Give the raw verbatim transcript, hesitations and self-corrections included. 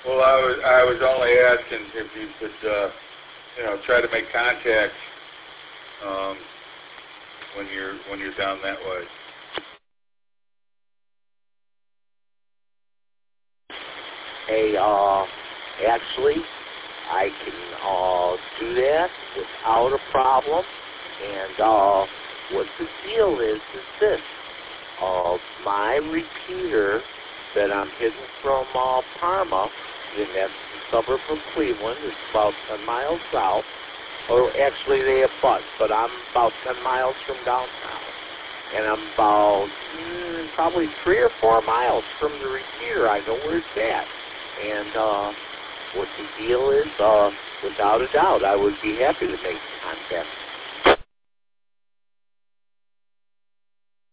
Well, I was I was only asking if you could, uh, you know, try to make contact um, when you're when you're down that way. Hey, uh, actually, I can uh, do that without a problem. And uh, what the deal is is this: uh, my repeater that I'm hitting from uh, Parma, and that's the suburb of Cleveland, is about ten miles south. Or actually, they have butts, but I'm about ten miles from downtown. And I'm about mm, probably three or four miles from the repeater. I know where it's at. And uh, what the deal is, uh, without a doubt, I would be happy to make contact